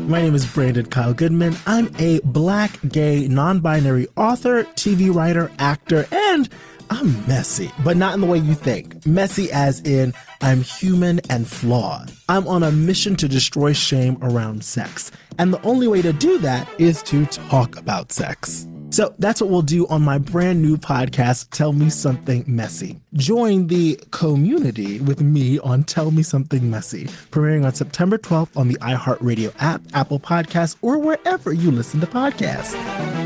My name is Brandon Kyle Goodman. I'm a Black, gay, non-binary author, TV writer, actor, and I'm messy, but not in the way you think. Messy as in I'm human and flawed. I'm on a mission to destroy shame around sex. And the only way to do that is to talk about sex. So that's what we'll do on my brand new podcast, Tell Me Something Messy. Join the community with me on Tell Me Something Messy, premiering on September 12th on the iHeartRadio app, Apple Podcasts, or wherever you listen to podcasts.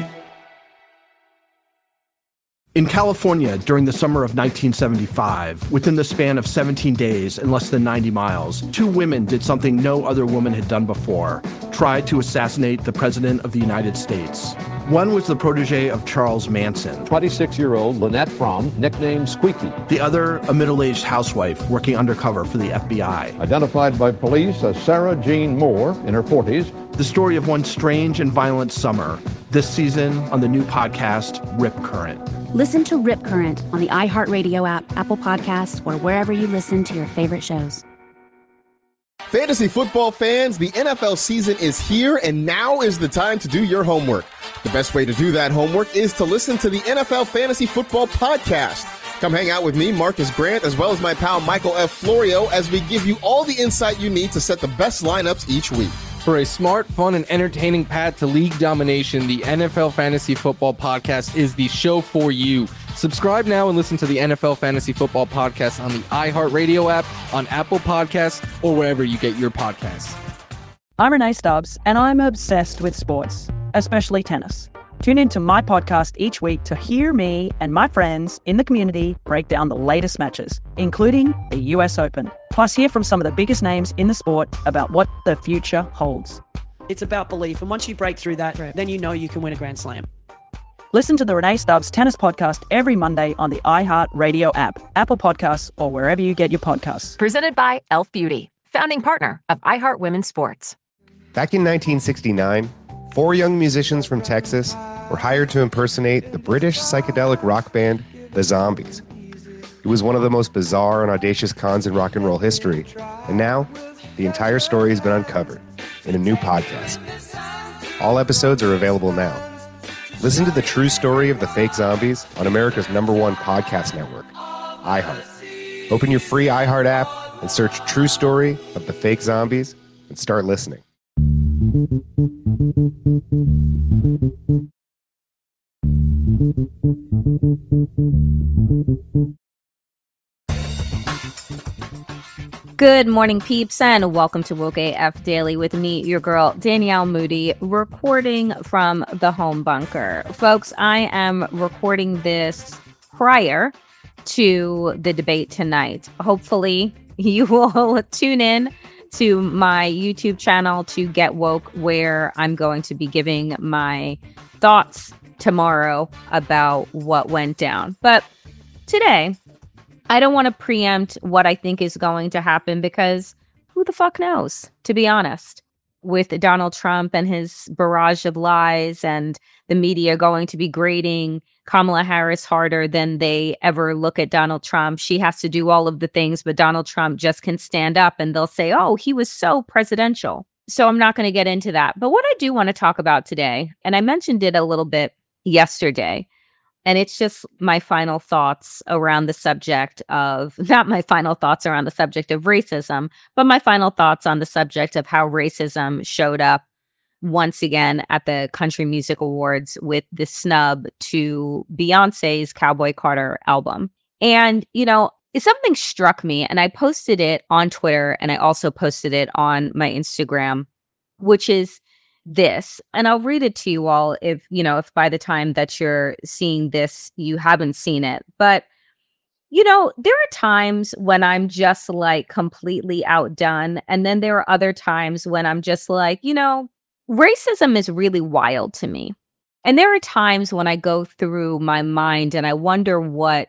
In California, during the summer of 1975, within the span of 17 days and less than 90 miles, two women did something no other woman had done before, tried to assassinate the President of the United States. One was the protege of Charles Manson. 26-year-old Lynette Fromm, nicknamed Squeaky. The other, a middle-aged housewife working undercover for the FBI. Identified by police as Sarah Jean Moore, in her 40s. The story of one strange and violent summer, this season on the new podcast, Rip Current. Listen to Rip Current on the iHeartRadio app, Apple Podcasts, or wherever you listen to your favorite shows. Fantasy football fans, the NFL season is here, and now is the time to do your homework. The best way to do that homework is to listen to the NFL Fantasy Football Podcast. Come hang out with me, Marcus Grant, as well as my pal Michael F. Florio, as we give you all the insight you need to set the best lineups each week. For a smart, fun, and entertaining path to league domination, the NFL Fantasy Football Podcast is the show for you. Subscribe now and listen to the NFL Fantasy Football Podcast on the iHeartRadio app, on Apple Podcasts, or wherever you get your podcasts. I'm Renee Stubbs, and I'm obsessed with sports, especially tennis. Tune into my podcast each week to hear me and my friends in the community break down the latest matches, including the US Open. Plus, hear from some of the biggest names in the sport about what the future holds. It's about belief, and once you break through that, then you know you can win a Grand Slam. Listen to the Renee Stubbs Tennis Podcast every Monday on the iHeartRadio app, Apple Podcasts, or wherever you get your podcasts. Presented by Elf Beauty, founding partner of iHeart Women's Sports. Back in 1969, 4 young musicians from Texas were hired to impersonate the British psychedelic rock band, The Zombies. It was one of the most bizarre and audacious cons in rock and roll history, and now the entire story has been uncovered in a new podcast. All episodes are available now. Listen to the true story of the fake zombies on America's #1 podcast network, iHeart. Open your free iHeart app and search True Story of the Fake Zombies and start listening. Good morning, peeps, and welcome to Woke AF Daily with me, your girl, Danielle Moody, recording from the home bunker. Folks, I am recording this prior to the debate tonight. Hopefully, you will tune in to my YouTube channel to get woke, where I'm going to be giving my thoughts tomorrow about what went down. But today, I don't want to preempt what I think is going to happen, because who the fuck knows, to be honest, with Donald Trump and his barrage of lies and the media going to be grading Kamala Harris harder than they ever look at Donald Trump. She has to do all of the things, but Donald Trump just can stand up and they'll say, oh, he was so presidential. So I'm not going to get into that. But what I do want to talk about today, and I mentioned it a little bit yesterday, and it's just my final thoughts around the subject of, not my final thoughts around the subject of racism, but my final thoughts on the subject of how racism showed up once again at the Country Music Awards with the snub to Beyonce's Cowboy Carter album. And, you know, something struck me, and I posted it on Twitter, and I also posted it on my Instagram, which is this, and I'll read it to you all if by the time that you're seeing this, you haven't seen it. But, you know, there are times when I'm just like completely outdone. And then there are other times when I'm just like, you know, racism is really wild to me. And there are times when I go through my mind and I wonder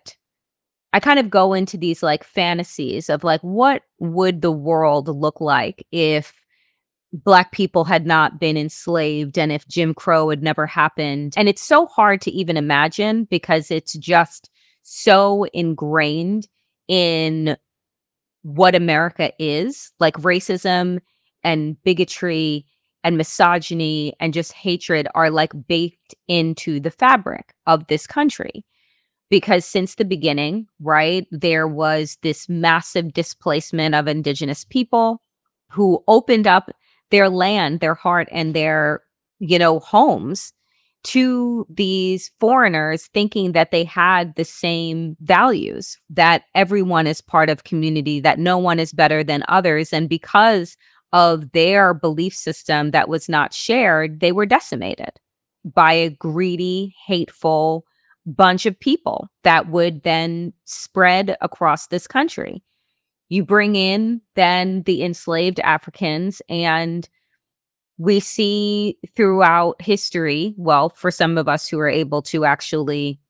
I kind of go into these like fantasies of like, what would the world look like if Black people had not been enslaved and if Jim Crow had never happened? And it's so hard to even imagine because it's just so ingrained in what America is, like racism and bigotry and misogyny and just hatred are like baked into the fabric of this country. Because since the beginning, right, there was this massive displacement of indigenous people who opened up their land, their heart, and their, homes to these foreigners, thinking that they had the same values, that everyone is part of community, that no one is better than others. And because of their belief system that was not shared, they were decimated by a greedy, hateful bunch of people that would then spread across this country. You bring in then the enslaved Africans, and we see throughout history, well, for some of us who are able to actually,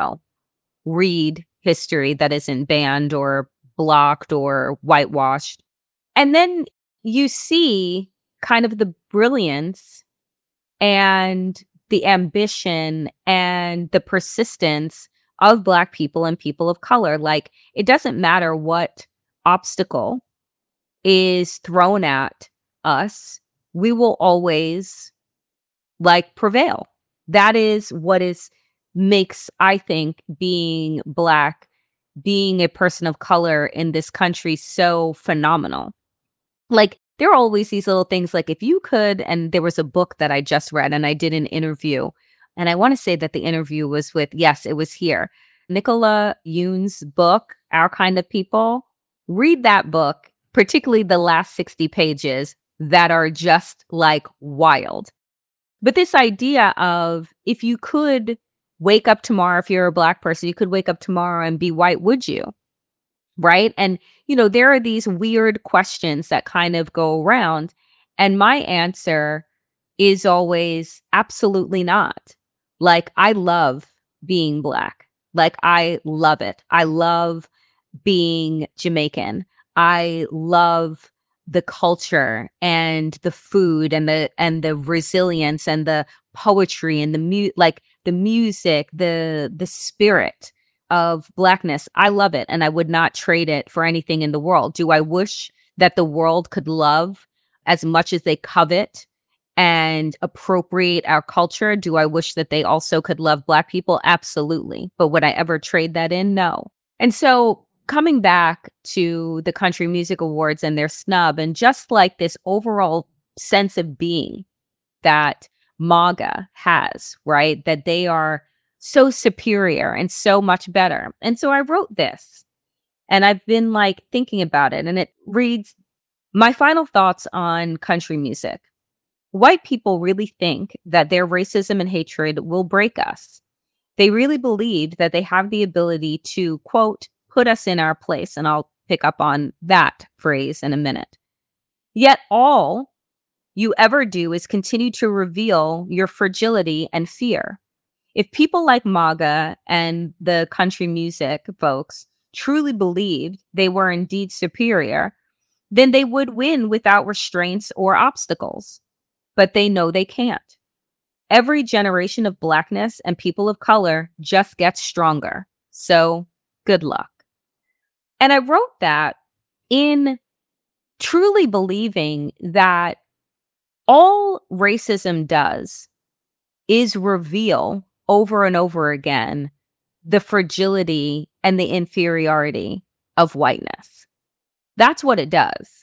read history that isn't banned or blocked or whitewashed. And then you see kind of the brilliance and the ambition and the persistence of Black people and people of color. Like, it doesn't matter what obstacle is thrown at us, we will always prevail. That is what makes, I think, being Black, being a person of color in this country so phenomenal. Like, there are always these little things, like if you could, and there was a book that I just read and I did an interview, and I want to say that the interview was with, yes, it was here, Nicola Yoon's book, Our Kind of People. Read that book, particularly the last 60 pages that are just wild. But this idea of, if you could wake up tomorrow, if you're a Black person, you could wake up tomorrow and be white, would you? Right? And, there are these weird questions that kind of go around. And my answer is always absolutely not. I love being Black. I love it. I love being Jamaican. I love the culture and the food and the resilience and the poetry and the music, the spirit of Blackness. I love it, and I would not trade it for anything in the world. Do I wish that the world could love as much as they covet and appropriate our culture? Do I wish that they also could love Black people? Absolutely. But would I ever trade that in? No. And so, coming back to the Country Music Awards and their snub, and just this overall sense of being that MAGA has, right? That they are so superior and so much better. And so I wrote this, and I've been thinking about it, and it reads, my final thoughts on country music. White people really think that their racism and hatred will break us. They really believe that they have the ability to, quote, put us in our place. And I'll pick up on that phrase in a minute. Yet all you ever do is continue to reveal your fragility and fear. If people like MAGA and the country music folks truly believed they were indeed superior, then they would win without restraints or obstacles. But they know they can't. Every generation of Blackness and people of color just gets stronger. So good luck. And I wrote that in truly believing that all racism does is reveal over and over again the fragility and the inferiority of whiteness. That's what it does.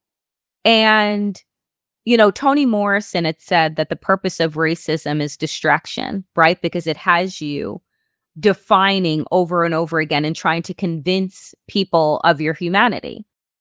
And, Toni Morrison had said that the purpose of racism is distraction, right? Because it has you defining over and over again and trying to convince people of your humanity.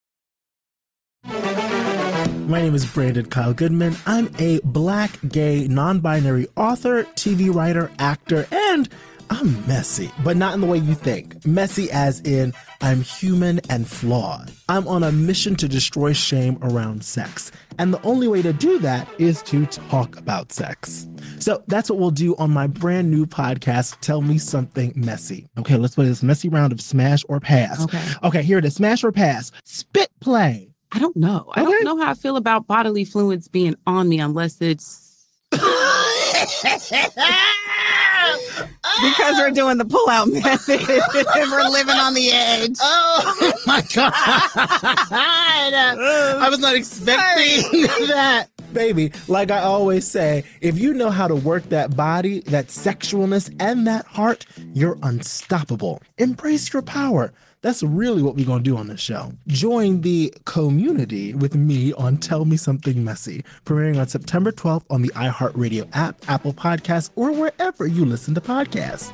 My name is Brandon Kyle Goodman. I'm a Black, gay, non-binary author, TV writer, actor, and I'm messy, but not in the way you think. Messy as in I'm human and flawed. I'm on a mission to destroy shame around sex. And the only way to do that is to talk about sex. So that's what we'll do on my brand new podcast, Tell Me Something Messy. Okay, let's play this messy round of smash or pass. Okay, here it is. Smash or pass. Spit play. I don't know. I don't know how I feel about bodily fluids being on me unless it's... Because we're doing the pull-out method. We're living on the edge. Oh, my God. I was not expecting that. Baby, like I always say, if you know how to work that body, that sexualness, and that heart, you're unstoppable. Embrace your power. That's really what we're going to do on this show. Join the community with me on Tell Me Something Messy, premiering on September 12th on the iHeartRadio app, Apple Podcasts, or wherever you listen to podcasts.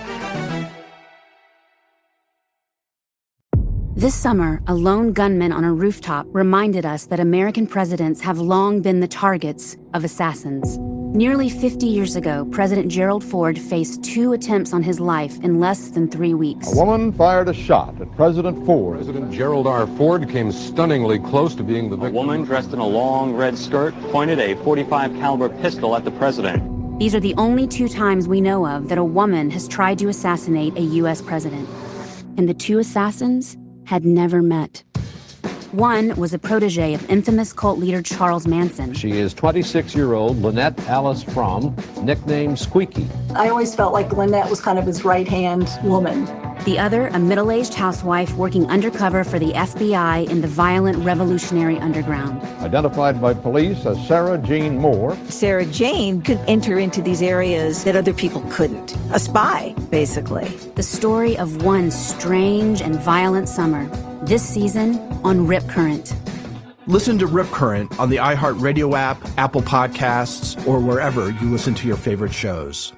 This summer, a lone gunman on a rooftop reminded us that American presidents have long been the targets of assassins. Nearly 50 years ago, President Gerald Ford faced 2 attempts on his life in less than 3 weeks. A woman fired a shot at President Ford. President Gerald R. Ford came stunningly close to being the victim. A woman dressed in a long red skirt pointed a .45 caliber pistol at the president. These are the only 2 times we know of that a woman has tried to assassinate a U.S. president. And the 2 assassins had never met. One was a protege of infamous cult leader Charles Manson. She is 26-year-old Lynette Alice Fromm, nicknamed Squeaky. I always felt like Lynette was kind of his right-hand woman. The other, a middle-aged housewife working undercover for the FBI in the violent revolutionary underground. Identified by police as Sarah Jean Moore. Sarah Jane could enter into these areas that other people couldn't. A spy, basically. The story of one strange and violent summer. This season on Rip Current. Listen to Rip Current on the iHeartRadio app, Apple Podcasts, or wherever you listen to your favorite shows.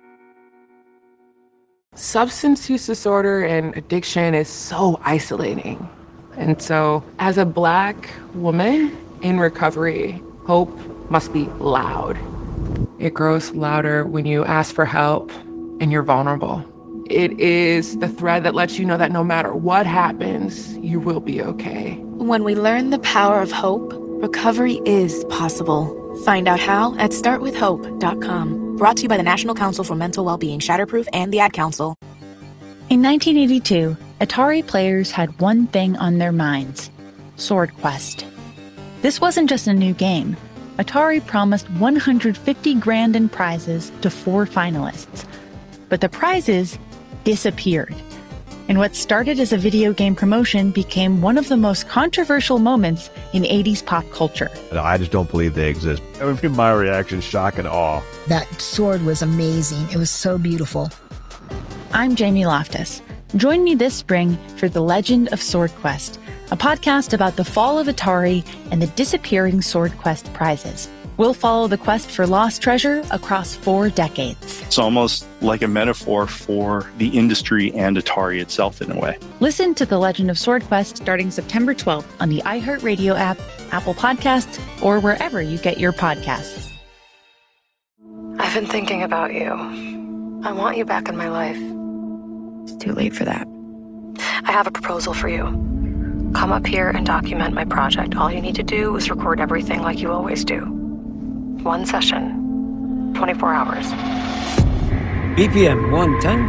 Substance use disorder and addiction is so isolating. And so, as a Black woman in recovery, hope must be loud. It grows louder when you ask for help and you're vulnerable. It is the thread that lets you know that no matter what happens, you will be okay. When we learn the power of hope, recovery is possible. Find out how at startwithhope.com. Brought to you by the National Council for Mental Wellbeing, Shatterproof, and the Ad Council. In 1982, Atari players had one thing on their minds: Sword Quest. This wasn't just a new game. Atari promised $150,000 in prizes to 4 finalists. But the prizes disappeared. And what started as a video game promotion became one of the most controversial moments in 80s pop culture. I just don't believe they exist. I mean, my reaction, shock and awe. That sword was amazing. It was so beautiful. I'm Jamie Loftus. Join me this spring for The Legend of Sword Quest, a podcast about the fall of Atari and the disappearing Sword Quest prizes. We'll follow the quest for lost treasure across 4 decades. It's almost like a metaphor for the industry and Atari itself in a way. Listen to The Legend of Sword Quest starting September 12th on the iHeartRadio app, Apple Podcasts, or wherever you get your podcasts. I've been thinking about you. I want you back in my life. It's too late for that. I have a proposal for you. Come up here and document my project. All you need to do is record everything like you always do. 1 session, 24 hours. BPM 110,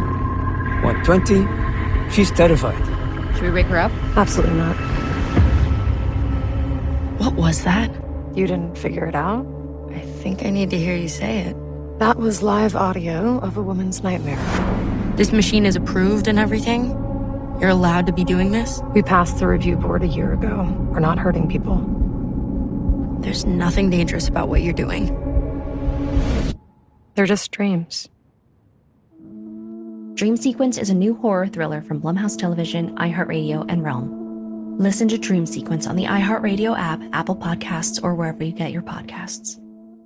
120. She's terrified. Should we wake her up? Absolutely not. What was that? You didn't figure it out? I think I need to hear you say it. That was live audio of a woman's nightmare. This machine is approved and everything? You're allowed to be doing this? We passed the review board a year ago. We're not hurting people. There's nothing dangerous about what you're doing. They're just dreams. Dream Sequence is a new horror thriller from Blumhouse Television, iHeartRadio, and Realm. Listen to Dream Sequence on the iHeartRadio app, Apple Podcasts, or wherever you get your podcasts.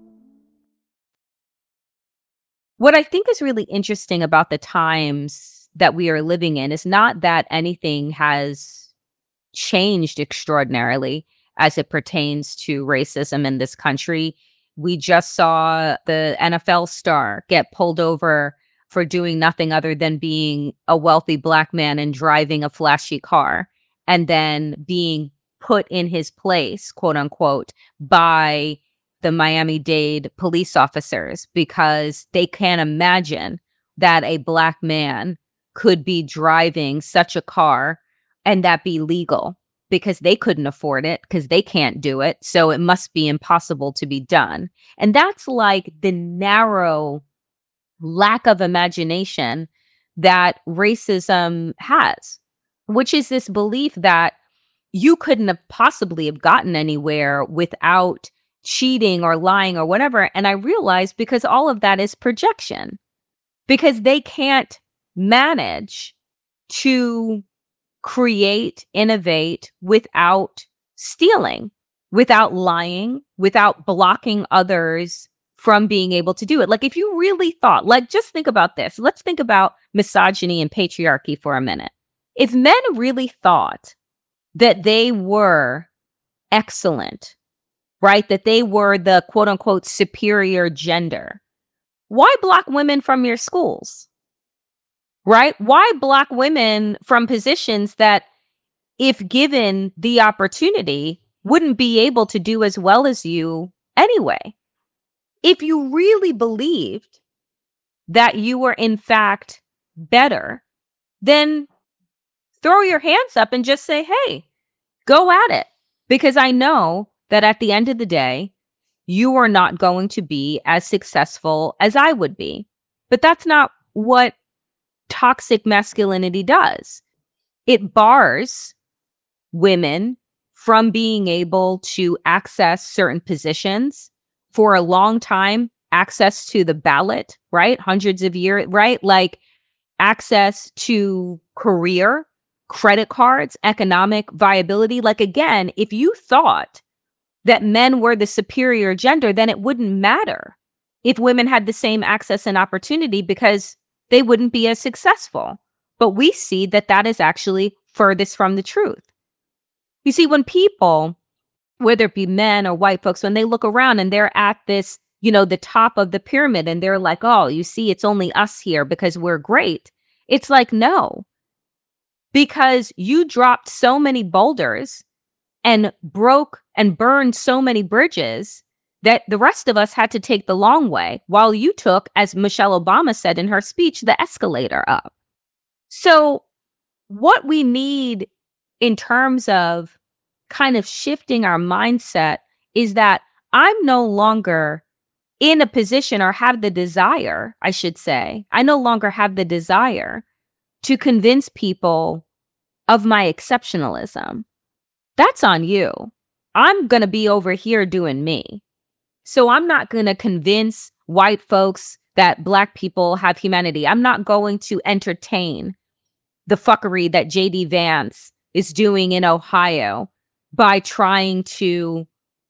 What I think is really interesting about the times that we are living in is not that anything has changed extraordinarily as it pertains to racism in this country. We just saw the NFL star get pulled over for doing nothing other than being a wealthy Black man and driving a flashy car, and then being put in his place, quote unquote, by the Miami-Dade police officers because they can't imagine that a Black man could be driving such a car and that be legal, because they couldn't afford it, because they can't do it. So it must be impossible to be done. And that's like the narrow lack of imagination that racism has, which is this belief that you couldn't have possibly have gotten anywhere without cheating or lying or whatever. And I realized because all of that is projection, because they can't manage to create, innovate without stealing, without lying, without blocking others from being able to do it. Like if you really thought, like just think about this. Let's think about misogyny and patriarchy for a minute. If men really thought that they were excellent, right? That they were the quote unquote superior gender, why block women from your schools? Right? Why block women from positions that, if given the opportunity, wouldn't be able to do as well as you anyway? If you really believed that you were in fact better, then throw your hands up and just say, hey, go at it. Because I know that at the end of the day, you are not going to be as successful as I would be. But that's not what toxic masculinity does. It bars women from being able to access certain positions for a long time, access to the ballot, right? Hundreds of years, right? Like access to career, credit cards, economic viability. Like again, if you thought that men were the superior gender, then it wouldn't matter if women had the same access and opportunity because they wouldn't be as successful. But we see that that is actually furthest from the truth. You see, when people, whether it be men or white folks, when they look around and they're at this, the top of the pyramid and they're like, oh, you see, it's only us here because we're great. It's like, no, because you dropped so many boulders and broke and burned so many bridges that the rest of us had to take the long way, while you took, as Michelle Obama said in her speech, the escalator up. So what we need in terms of kind of shifting our mindset is that I'm no longer in a position, or have the desire, I should say, I no longer have the desire to convince people of my exceptionalism. That's on you. I'm going to be over here doing me. So I'm not going to convince white folks that Black people have humanity. I'm not going to entertain the fuckery that J.D. Vance is doing in Ohio by trying to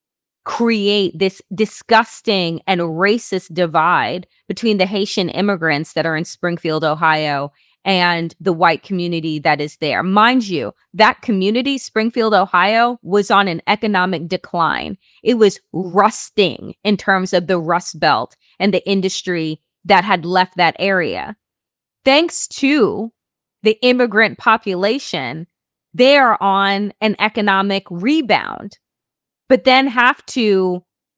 create this disgusting and racist divide between the Haitian immigrants that are in Springfield, Ohio, and the white community that is there. Mind you, that community, Springfield, Ohio, was on an economic decline. It was rusting in terms of the Rust Belt and the industry that had left that area. Thanks to the immigrant population, they are on an economic rebound, but then have to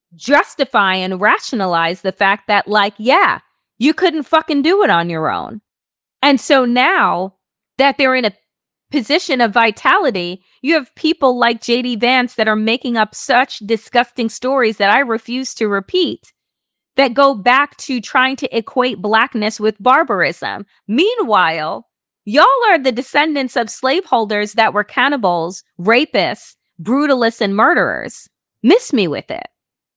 justify and rationalize the fact that, like, yeah, you couldn't fucking do it on your own. And so now that they're in a position of vitality, you have people like J.D. Vance that are making up such disgusting stories that I refuse to repeat, that go back to trying to equate Blackness with barbarism. Meanwhile, y'all are the descendants of slaveholders that were cannibals, rapists, brutalists, and murderers. Miss me with it.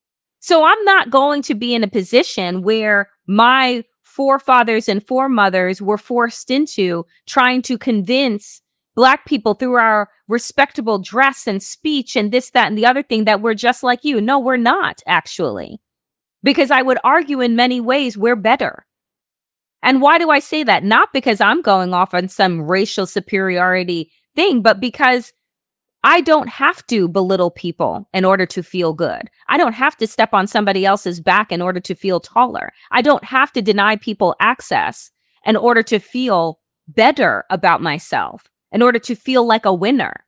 So I'm not going to be in a position where my forefathers and foremothers were forced into trying to convince Black people through our respectable dress and speech and this, that, and the other thing that we're just like you. No, we're not, actually. Because I would argue in many ways we're better. And why do I say that? Not because I'm going off on some racial superiority thing, but because I don't have to belittle people in order to feel good. I don't have to step on somebody else's back in order to feel taller. I don't have to deny people access in order to feel better about myself, in order to feel like a winner.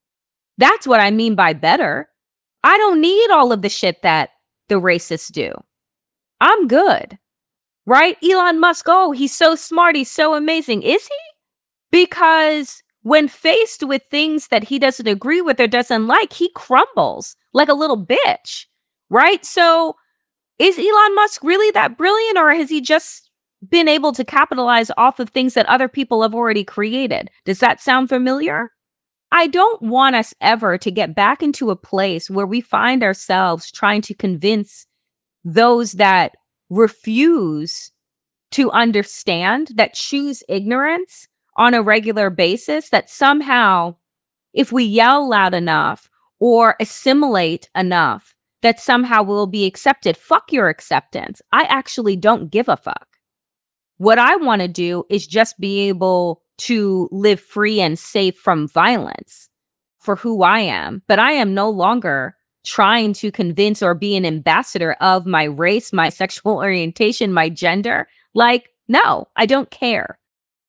That's what I mean by better. I don't need all of the shit that the racists do. I'm good, right? Elon Musk, oh, he's so smart, he's so amazing. Is he? Because when faced with things that he doesn't agree with or doesn't like, he crumbles like a little bitch, right? So is Elon Musk really that brilliant, or has he just been able to capitalize off of things that other people have already created? Does that sound familiar? I don't want us ever to get back into a place where we find ourselves trying to convince those that refuse to understand, that choose ignorance on a regular basis, that somehow, if we yell loud enough or assimilate enough, that somehow we'll be accepted. Fuck your acceptance. I actually don't give a fuck. What I want to do is just be able to live free and safe from violence for who I am. But I am no longer trying to convince or be an ambassador of my race, my sexual orientation, my gender. Like, no, I don't care.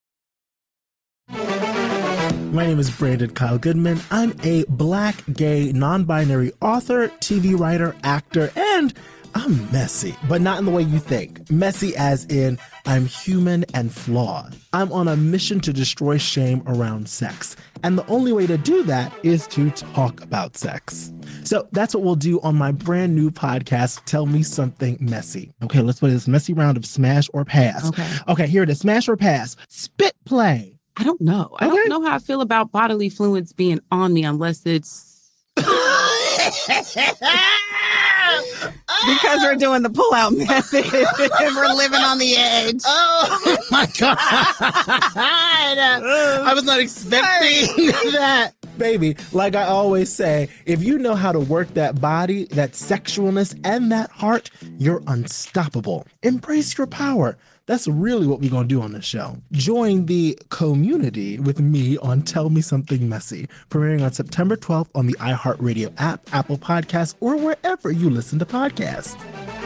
My name is Brandon Kyle Goodman. I'm a Black, gay, non-binary author, TV writer, actor, and I'm messy, but not in the way you think. Messy as in I'm human and flawed. I'm on a mission to destroy shame around sex. And the only way to do that is to talk about sex. So that's what we'll do on my brand new podcast, Tell Me Something Messy. Okay, let's play this messy round of smash or pass. Okay, here it is. Smash or pass. Spit play. I don't know. I don't know how I feel about bodily fluids being on me unless it's... Because we're doing the pull-out method. We're living on the edge. Oh, my God. I was not expecting that. Baby, like I always say, if you know how to work that body, that sexualness, and that heart, you're unstoppable. Embrace your power. That's really what we're going to do on this show. Join the community with me on Tell Me Something Messy, premiering on September 12th on the iHeartRadio app, Apple Podcasts, or wherever you listen to podcasts.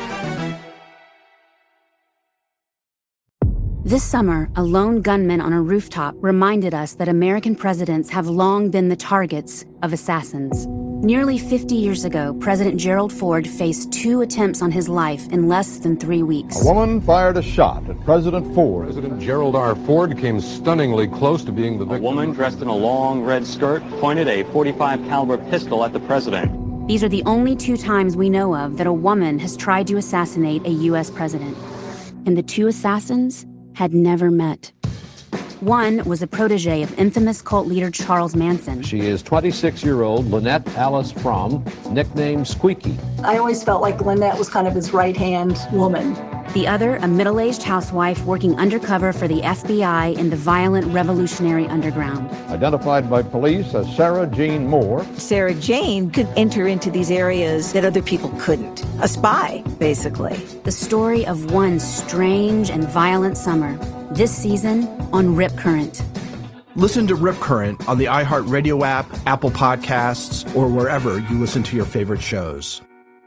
This summer, a lone gunman on a rooftop reminded us that American presidents have long been the targets of assassins. Nearly 50 years ago, President Gerald Ford faced 2 attempts on his life in less than 3 weeks. A woman fired a shot at President Ford. President Gerald R. Ford came stunningly close to being the victim. A woman dressed in a long red skirt pointed a .45 caliber pistol at the president. These are the only 2 times we know of that a woman has tried to assassinate a U.S. president. And the 2 assassins had never met. One was a protege of infamous cult leader Charles Manson. She is 26-year-old Lynette Alice Fromm, nicknamed Squeaky. I always felt like Lynette was kind of his right-hand woman. The other, a middle-aged housewife working undercover for the FBI in the violent revolutionary underground. Identified by police as Sarah Jean Moore. Sarah Jane could enter into these areas that other people couldn't. A spy, basically. The story of one strange and violent summer. This season on Rip Current. Listen to Rip Current on the iHeartRadio app, Apple Podcasts, or wherever you listen to your favorite shows.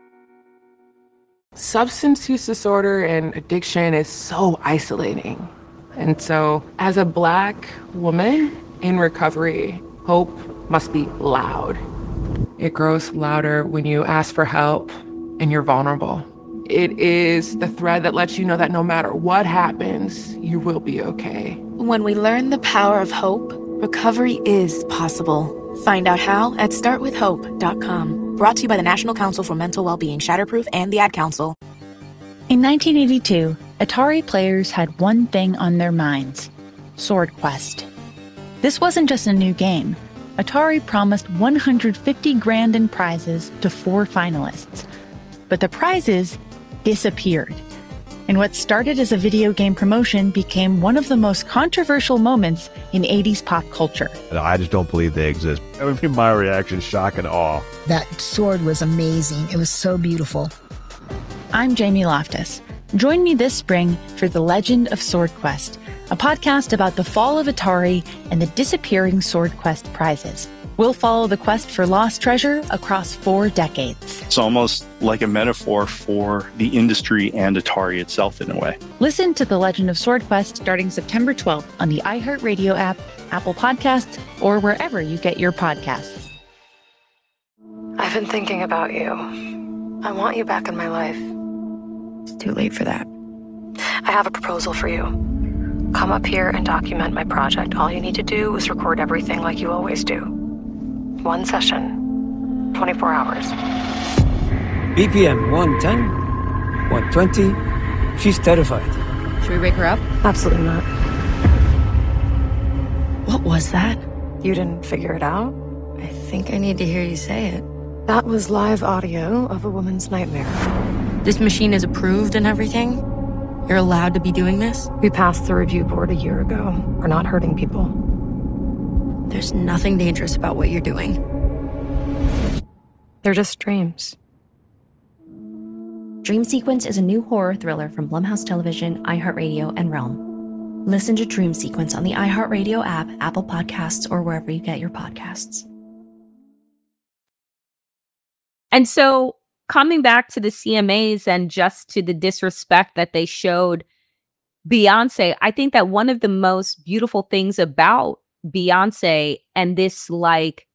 Substance use disorder and addiction is so isolating. And so, as a Black woman in recovery, hope must be loud. It grows louder when you ask for help and you're vulnerable. It is the thread that lets you know that no matter what happens, you will be okay. When we learn the power of hope, recovery is possible. Find out how at startwithhope.com. Brought to you by the National Council for Mental Wellbeing, Shatterproof, and the Ad Council. In 1982, Atari players had one thing on their minds: Sword Quest. This wasn't just a new game. Atari promised $150,000 in prizes to 4 finalists. But the prizes disappeared. And what started as a video game promotion became one of the most controversial moments in 80s pop culture. I just don't believe they exist. That would be my reaction, shock and awe. That sword was amazing. It was so beautiful. I'm Jamie Loftus. Join me this spring for The Legend of Sword Quest, a podcast about the fall of Atari and the disappearing Sword Quest prizes. We'll follow the quest for lost treasure across 4 decades. It's almost like a metaphor for the industry and Atari itself in a way. Listen to The Legend of Sword Quest starting September 12th on the iHeartRadio app, Apple Podcasts, or wherever you get your podcasts. I've been thinking about you. I want you back in my life. It's too late for that. I have a proposal for you. Come up here and document my project. All you need to do is record everything like you always do. 1 session, 24 hours. BPM 110, 120. She's terrified. Should we wake her up? Absolutely not. What was that? You didn't figure it out? I think I need to hear you say it. That was live audio of a woman's nightmare. This machine is approved and everything? You're allowed to be doing this? We passed the review board a year ago. We're not hurting people. There's nothing dangerous about what you're doing. They're just dreams. Dream Sequence is a new horror thriller from Blumhouse Television, iHeartRadio, and Realm. Listen to Dream Sequence on the iHeartRadio app, Apple Podcasts, or wherever you get your podcasts. And so coming back to the CMAs and just to the disrespect that they showed Beyonce, I think that one of the most beautiful things about Beyonce and this like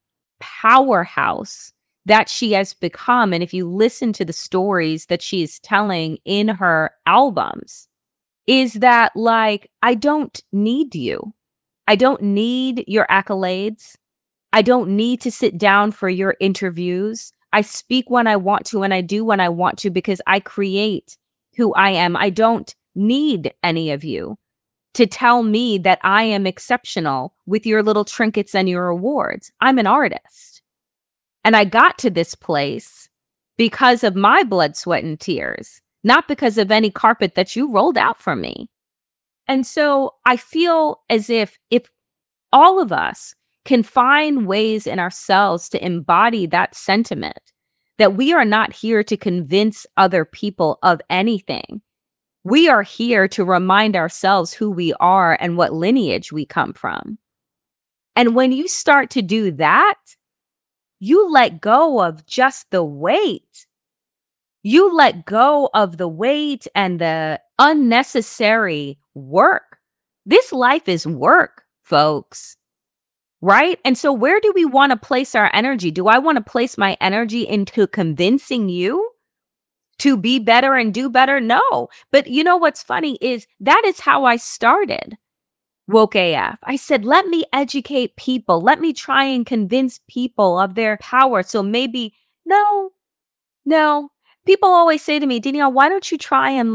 powerhouse that she has become, and if you listen to the stories that she is telling in her albums, is that like, I don't need you. I don't need your accolades. I don't need to sit down for your interviews. I speak when I want to and I do when I want to because I create who I am. I don't need any of you to tell me that I am exceptional with your little trinkets and your awards. I'm an artist. And I got to this place because of my blood, sweat, and tears, not because of any carpet that you rolled out for me. And so I feel as if all of us can find ways in ourselves to embody that sentiment, that we are not here to convince other people of anything. We are here to remind ourselves who we are and what lineage we come from. And when you start to do that, you let go of just the weight. You let go of the weight and the unnecessary work. This life is work, folks. Right? And so where do we want to place our energy? Do I want to place my energy into convincing you to be better and do better? No. But you know what's funny is that is how I started Woke AF. I said, let me educate people. Let me try and convince people of their power. So maybe, no. People always say to me, Danielle, why don't you try and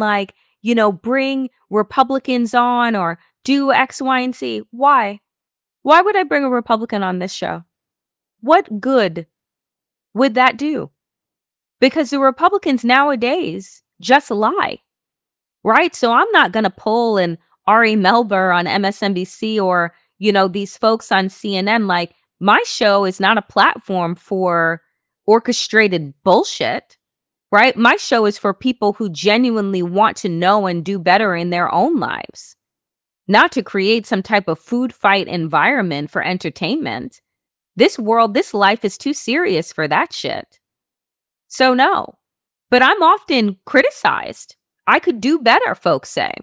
bring Republicans on or do X, Y, and Z? Why? Why would I bring a Republican on this show? What good would that do? Because the Republicans nowadays just lie, right? So I'm not going to pull an Ari Melber on MSNBC or, these folks on CNN. Like, my show is not a platform for orchestrated bullshit, right? My show is for people who genuinely want to know and do better in their own lives. Not to create some type of food fight environment for entertainment. This life is too serious for that shit. So no. But I'm often criticized. I could do better, folks say.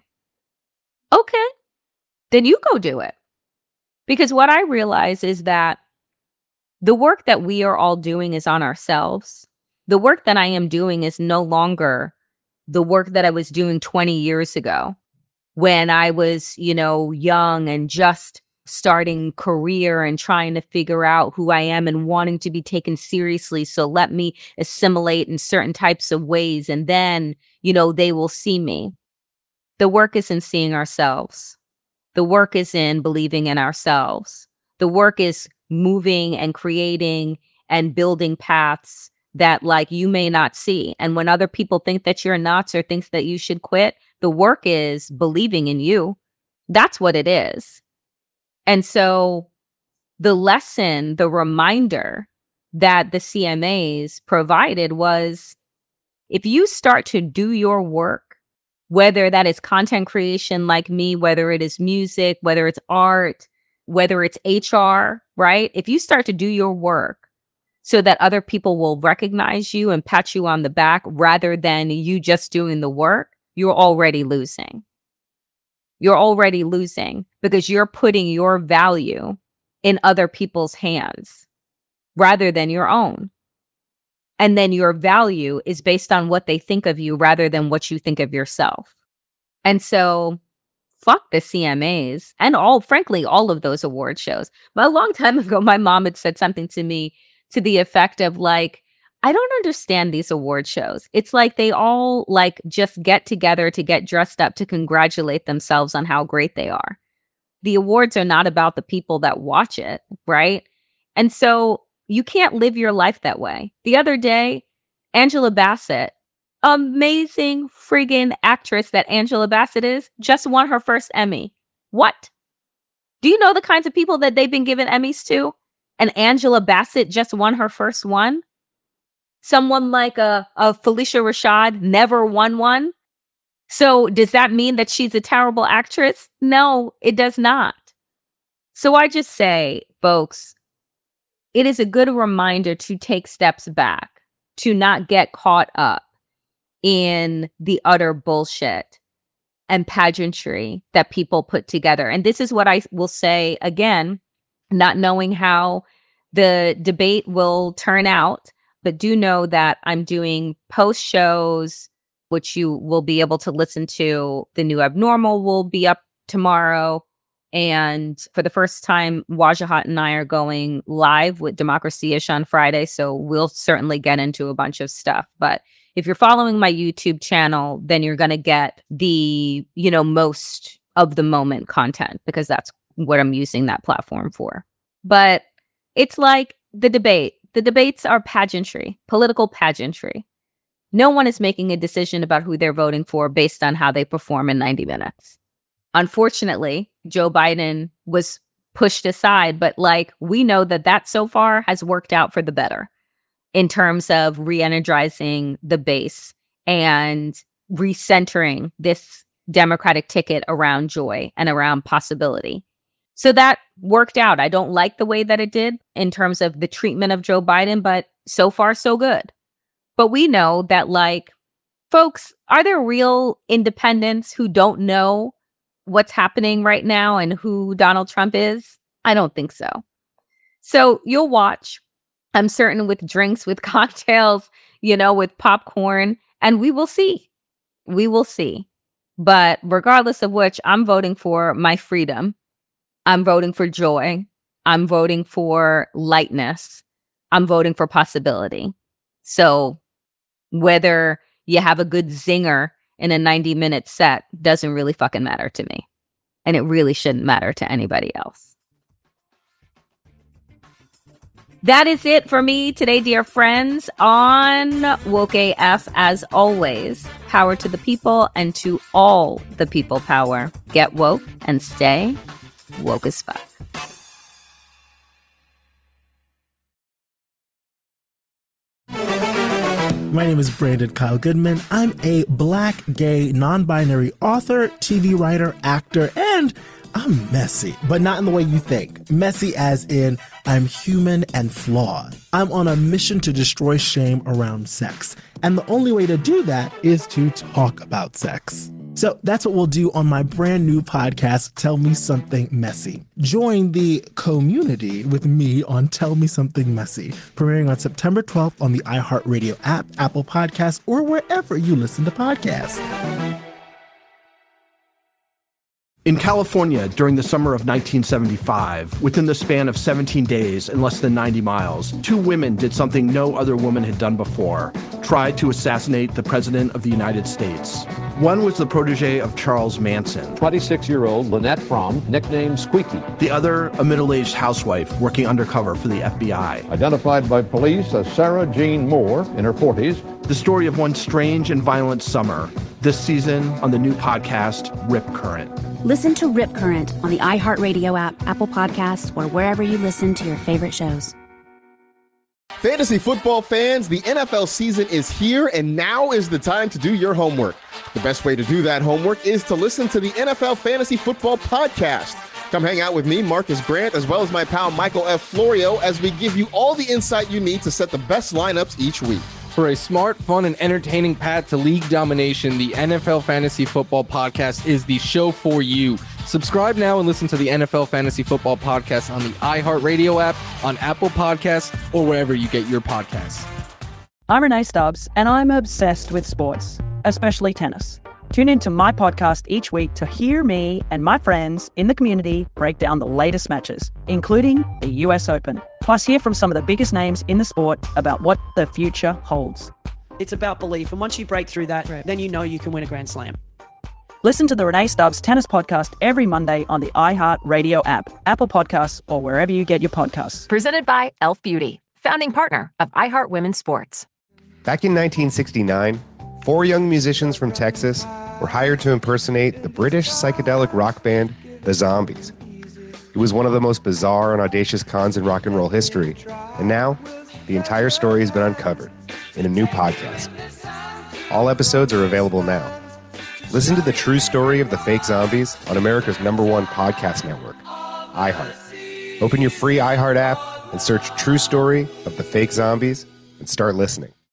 Okay, then you go do it. Because what I realize is that the work that we are all doing is on ourselves. The work that I am doing is no longer the work that I was doing 20 years ago. When I was, young and just starting career and trying to figure out who I am and wanting to be taken seriously. So let me assimilate in certain types of ways. And then, they will see me. The work is in seeing ourselves. The work is in believing in ourselves. The work is moving and creating and building paths that you may not see. And when other people think that you're nuts or thinks that you should quit, the work is believing in you. That's what it is. And so the lesson, the reminder that the CMAs provided was, if you start to do your work, whether that is content creation like me, whether it is music, whether it's art, whether it's HR, right? If you start to do your work so that other people will recognize you and pat you on the back rather than you just doing the work, you're already losing. You're already losing because you're putting your value in other people's hands rather than your own. And then your value is based on what they think of you rather than what you think of yourself. And so fuck the CMAs and frankly, all of those award shows. But a long time ago, my mom had said something to me to the effect of I don't understand these award shows. It's like they all just get together to get dressed up to congratulate themselves on how great they are. The awards are not about the people that watch it, right? And so you can't live your life that way. The other day, Angela Bassett, amazing friggin' actress that Angela Bassett is, just won her first Emmy. What? Do you know the kinds of people that they've been giving Emmys to? And Angela Bassett just won her first one? Someone like a Felicia Rashad never won one? So does that mean that she's a terrible actress? No, it does not. So I just say, folks, it is a good reminder to take steps back, to not get caught up in the utter bullshit and pageantry that people put together. And this is what I will say again, not knowing how the debate will turn out, but do know that I'm doing post shows, which you will be able to listen to. The New Abnormal will be up tomorrow. And for the first time, Wajahat and I are going live with Democracy-ish on Friday. So we'll certainly get into a bunch of stuff. But if you're following my YouTube channel, then you're going to get the, most of the moment content, because that's what I'm using that platform for. But it's like the debate. The debates are pageantry, political pageantry. No one is making a decision about who they're voting for based on how they perform in 90 minutes. Unfortunately, Joe Biden was pushed aside, but we know that so far has worked out for the better in terms of re-energizing the base and recentering this Democratic ticket around joy and around possibility. So that worked out. I don't like the way that it did in terms of the treatment of Joe Biden, but so far so good. But we know that folks, are there real independents who don't know what's happening right now and who Donald Trump is? I don't think so. So you'll watch, I'm certain, with drinks, with cocktails, with popcorn, and we will see. We will see. But regardless of which, I'm voting for my freedom. I'm voting for joy. I'm voting for lightness. I'm voting for possibility. So whether you have a good zinger in a 90-minute set doesn't really fucking matter to me. And it really shouldn't matter to anybody else. That is it for me today, dear friends, on Woke AF. As always, power to the people and to all the people power. Get woke and stay woke as fuck. My name is Brandon Kyle Goodman. I'm a Black, gay, non-binary author, TV writer, actor, and I'm messy, but not in the way you think. Messy as in I'm human and flawed. I'm on a mission to destroy shame around sex. And the only way to do that is to talk about sex. So that's what we'll do on my brand new podcast, Tell Me Something Messy. Join the community with me on Tell Me Something Messy, premiering on September 12th on the iHeartRadio app, Apple Podcasts, or wherever you listen to podcasts. In California, during the summer of 1975, within the span of 17 days and less than 90 miles, 2 women did something no other woman had done before: tried to assassinate the President of the United States. One was the protege of Charles Manson. 26-year-old Lynette Fromm, nicknamed Squeaky. The other, a middle-aged housewife working undercover for the FBI. Identified by police as Sarah Jean Moore, in her 40s. The story of one strange and violent summer. This season on the new podcast, Rip Current. Listen to Rip Current on the iHeartRadio app, Apple Podcasts, or wherever you listen to your favorite shows. Fantasy football fans, the NFL season is here, and now is the time to do your homework. The best way to do that homework is to listen to the NFL Fantasy Football Podcast. Come hang out with me, Marcus Grant, as well as my pal Michael F. Florio, as we give you all the insight you need to set the best lineups each week. For a smart, fun, and entertaining path to league domination, the NFL Fantasy Football Podcast is the show for you. Subscribe now and listen to the NFL Fantasy Football Podcast on the iHeartRadio app, on Apple Podcasts, or wherever you get your podcasts. I'm Renee Stubbs, and I'm obsessed with sports, especially tennis. Tune into my podcast each week to hear me and my friends in the community break down the latest matches, including the US Open. Plus, hear from some of the biggest names in the sport about what the future holds. It's about belief, and once you break through that, then you know you can win a Grand Slam. Listen to the Renee Stubbs Tennis Podcast every Monday on the iHeart Radio app, Apple Podcasts, or wherever you get your podcasts. Presented by Elf Beauty, founding partner of iHeart Women's Sports. Back in 1969, 4 young musicians from Texas were hired to impersonate the British psychedelic rock band, The Zombies. It was one of the most bizarre and audacious cons in rock and roll history, and now the entire story has been uncovered in a new podcast. All episodes are available now. Listen to the true story of the fake zombies on America's #1 podcast network, iHeart. Open your free iHeart app and search True Story of the Fake Zombies and start listening.